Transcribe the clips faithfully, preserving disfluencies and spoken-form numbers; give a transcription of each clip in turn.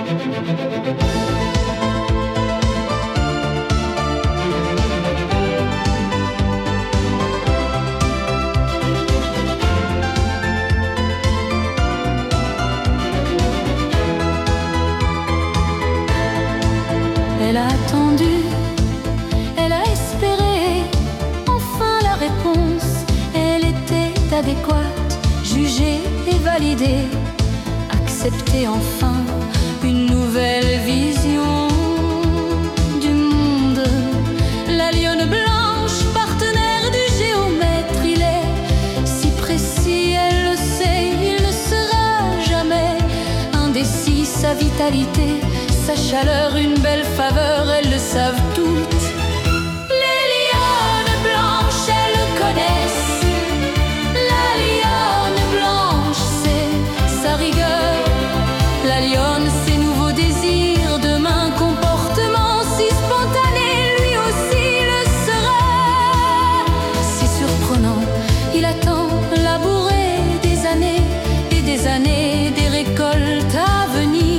Elle a attendu, elle a espéré, enfin la réponse, elle était adéquate, jugée et validée, acceptée enfin, une nouvelle vision du monde. La lionne blanche, partenaire du géomètre, il est si précis, elle le sait, il ne sera jamais indécis, sa vitalité, sa chaleur, une belle faveur, elles le savent toutes. Les lionnes blanches, elles le connaissent. La lionne blanche, c'est sa rigueur. La lionne, ses nouveaux désirs, demain comportement si spontané, lui aussi le sera. Si surprenant, il attend labourer des années et des années, des récoltes à venir.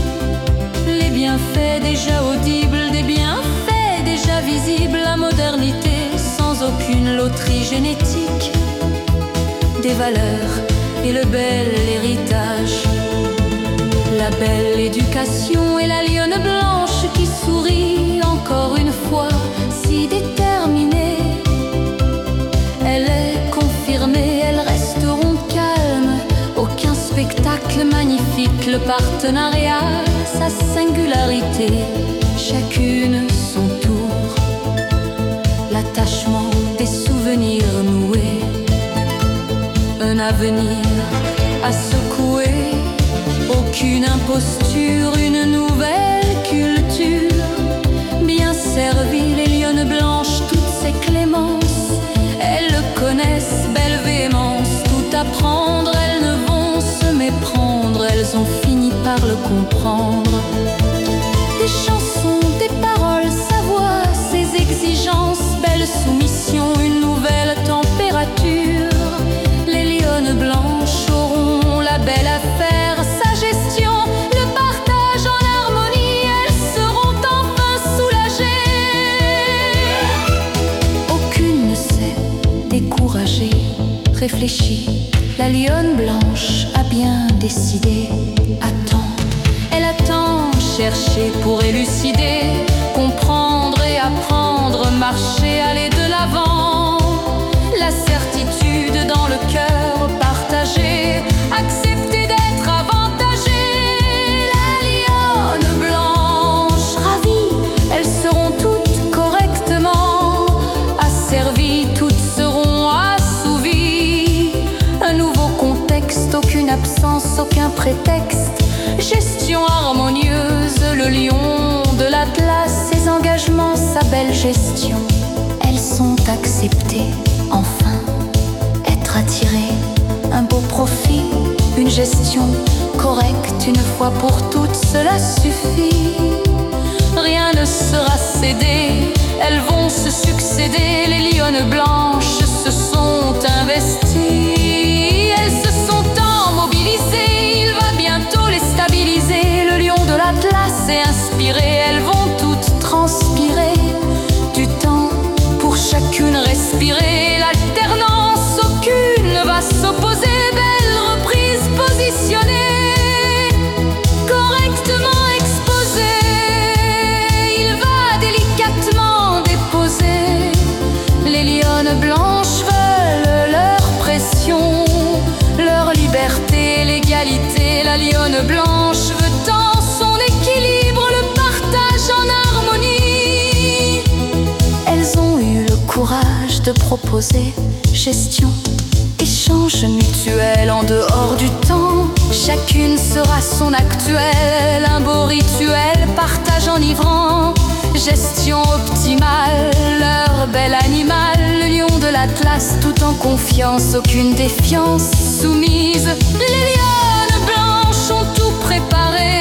Bienfaits déjà audibles, des bienfaits déjà visibles, la modernité sans aucune loterie génétique, des valeurs et le bel héritage, la belle éducation et la lionne blanche qui sourit encore une fois, si déterminée. Elle est confirmée, elles resteront calmes, aucun spectacle magnifique, le partenariat, sa singularité, chacune son tour, l'attachement des souvenirs noués, un avenir à secouer, aucune imposture, une nouvelle culture, bien servie, les lionnes blanches, toutes ces clémences, elles le connaissent, belle véhémence, tout apprendre, elles ne vont se méprendre, elles ont fini par le comprendre. Des chansons, des paroles, sa voix, ses exigences, belle soumission, une nouvelle température. Les lionnes blanches auront la belle affaire, sa gestion, le partage en harmonie, elles seront enfin soulagées. Aucune ne s'est découragée, réfléchie, la lionne blanche a bien décidé. Attends, elle attend, chercher pour élucider, comprendre et apprendre, marcher, aller de l'avant. La certitude dans le cœur partagée, accepter d'être avantagée. La lionne blanche ravie, elles seront toutes correctement asservies, toutes seront assouvies. Un nouveau contexte, aucune absence, aucun prétexte, gestion harmonieuse, le lion de l'Atlas, ses engagements, sa belle gestion. Elles sont acceptées, enfin, être attirées, un beau profit, une gestion correcte, une fois pour toutes, cela suffit. Rien ne sera cédé, elles vont se succéder, les lionnes blanches se sont investies, elles se sont mobilisées, il va bientôt les stabiliser, le lion de l'Atlas est inspiré, elles vont toutes transpirer, du temps pour chacune respirer, l'alternance, aucune ne va s'opposer, belle reprise positionnée, correctement exposée, il va délicatement déposer, les lionnes blanches veulent leur pression, leur liberté, l'égalité, la lionne blanche veut tant son équilibre, le partage en harmonie. Elles ont eu le courage de proposer gestion, échange mutuel en dehors du temps. Chacune sera son actuel, un beau rituel, partage enivrant, gestion optimale, leur bel animal, le lion de l'Atlas, tout en confiance, aucune défiance soumise. Les lionnes blanches ont tout préparé,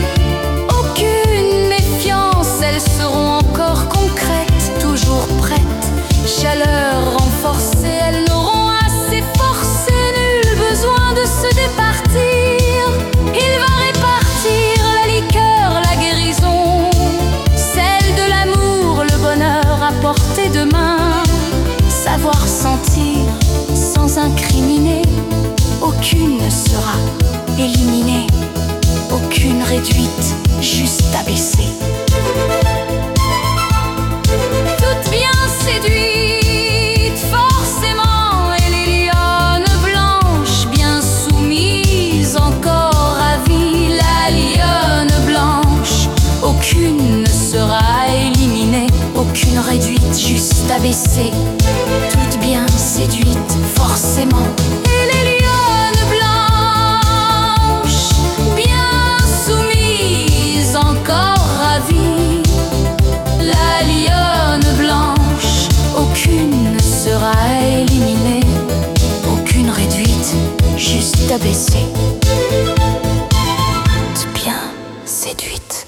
aucune méfiance, elles seront encore concrètes, toujours prêtes, chaleur renforcée, elles n'auront assez forcé, nul besoin de se départir. Il va répartir la liqueur éliminée, aucune réduite, juste abaissée. Toutes bien séduites, forcément, et les lionnes blanches, bien soumises, encore ravies. La lionne blanche, aucune ne sera éliminée, aucune réduite, juste abaissée. Toutes bien séduites, forcément. Et les lionnes blanches, bien soumises, encore ravies. La lionne blanche, aucune ne sera éliminée, aucune réduite, juste abaissée. Toutes bien séduites.